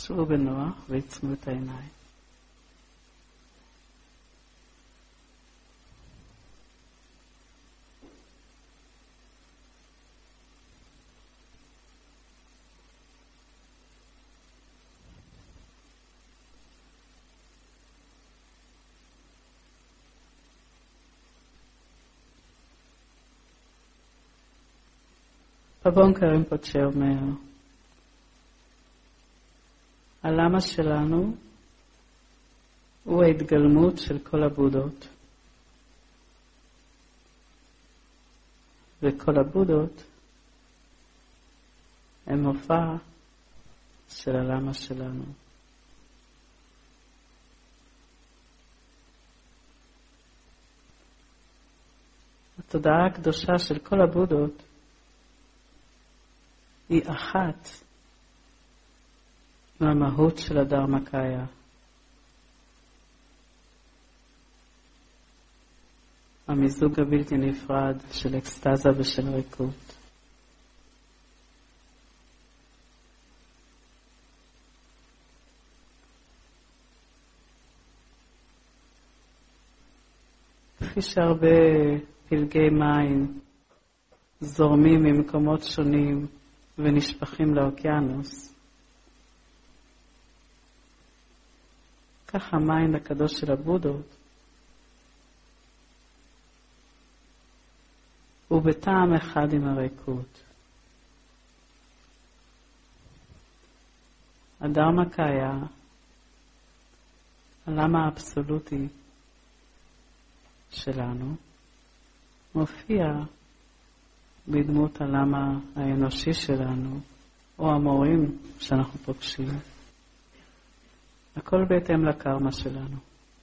שבו בנוח ועצמו את העיניים. בבוקר רימפוצ'ה אומר, הלמה שלנו הוא ההתגלמות של כל הבודות. וכל הבודות הם מופע של הלמה שלנו. התודעה הקדושה של כל הבודות היא אחת מהמהות של הדרמקאיה. המיזוג הבלתי נפרד של אקסטזה ושל ריקות. כפי שהרבה פלגי מים זורמים ממקומות שונים ונשפכים לאוקיינוס, כך המים הקדוש של הבודות הוא בטעם אחד עם הריקות. הדרמקאיה, הלמה האבסולוטי שלנו, מופיע בדמות הלמה האנושי שלנו, או המורים שאנחנו פוגשים. הכל בהתאם לקרמה שלנו.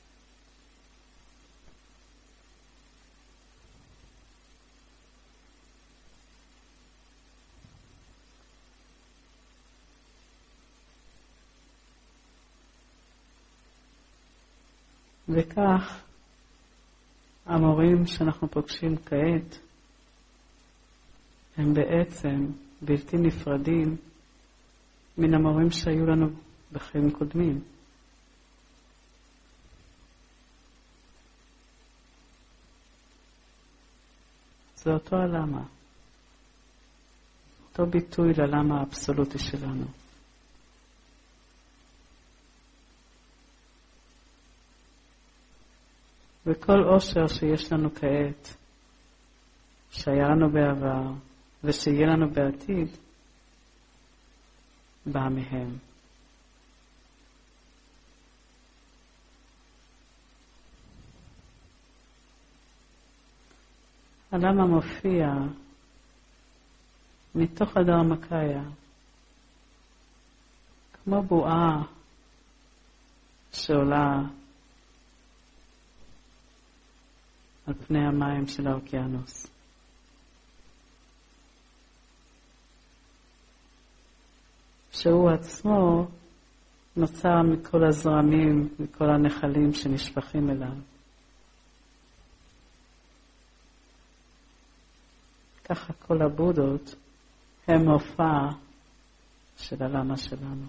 וכך, המורים שאנחנו פוגשים כעת, הם בעצם בלתי נפרדים מן המורים שהיו לנו בחיים קודמים. זה אותו הלמה, אותו ביטוי ללמה האבסולוטי שלנו. וכל עושר שיש לנו כעת, שהיה לנו בעבר ושיהיה לנו בעתיד, בא מהם. הלמה מופיע מתוך הדרמקאיה כמו בועה שעולה על פני המים של האוקיינוס. שהוא עצמו נוצר מכל הזרמים, מכל הנחלים שנשפכים אליו. ככה כל הבודות הם מופע של הלמה שלנו.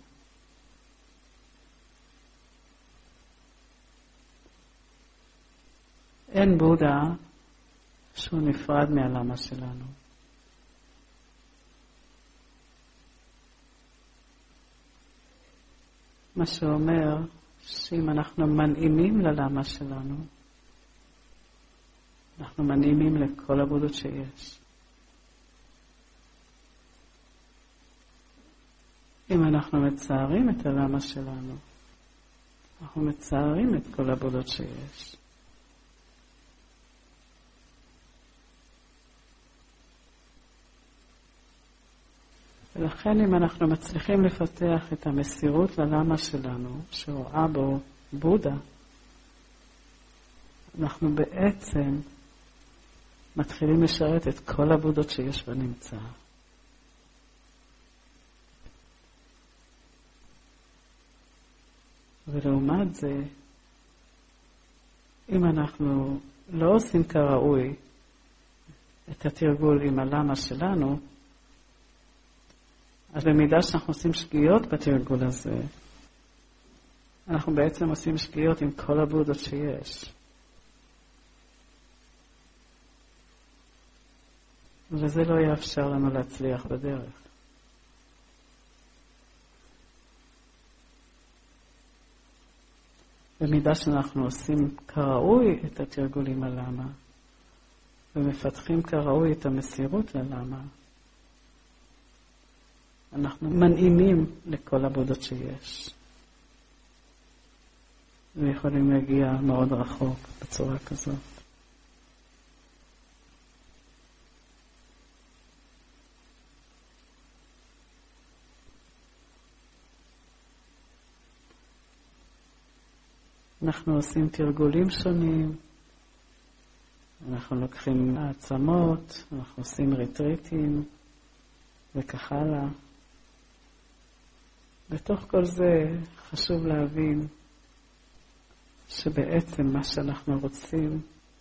אין בודה שהוא נפרד מהלמה שלנו. מה שאומר שאם אנחנו מנעימים ללמה שלנו, אנחנו מנעימים לכל הבודות שיש. אם אנחנו מצערים את הלמה שלנו, אנחנו מצערים את כל הבודות שיש. ולכן אם אנחנו מצליחים לפתח את המסירות ללמה שלנו, שרואה בו בודה, אנחנו בעצם מתחילים לשרת את כל הבודות שיש בנמצא. ולעומת זה, אם אנחנו לא עושים כראוי את התרגול עם הלמה שלנו, אז במידה שאנחנו עושים שגיאות בתרגול הזה, אנחנו בעצם עושים שגיאות עם כל הבודות שיש. וזה לא יאפשר לנו להצליח בדרך. במידה שאנחנו עושים כראוי את התרגולים הלמה, ומפתחים כראוי את המסירות ללמה, אנחנו מנעימים לכל הבודות שיש. ויכולים להגיע מאוד רחוק בצורה כזאת. אנחנו עושים תרגולים שונים, אנחנו לוקחים העצמות, אנחנו עושים ריטריטים וכך הלאה. בתוך כל זה חשוב להבין שבעצם מה שאנחנו רוצים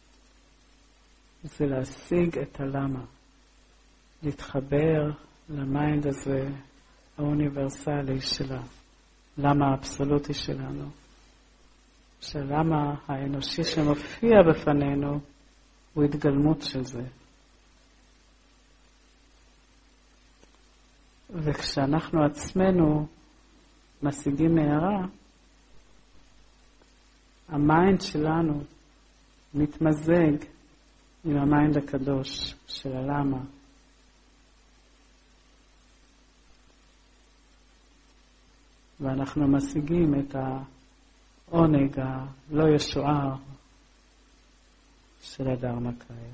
זה להשיג את הלמה, להתחבר למיינד הזה האוניברסלי שלה, למה האבסולוטי שלנו, שלמה האנושי שמופיע בפנינו הוא התגלמות של זה. וכשאנחנו עצמנו משיגים מהרה, המיינד שלנו מתמזג עם המיינד הקדוש של הלמה. ואנחנו משיגים את העונג הלא ישוער של הדרמקאיה.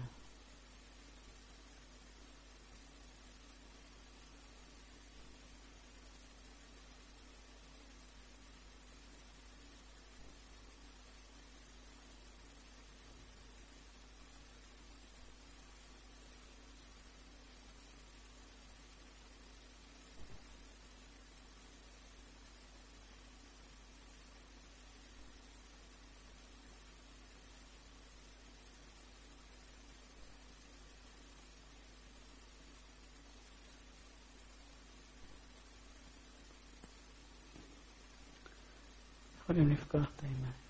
יכולים לפקוח את העיניים.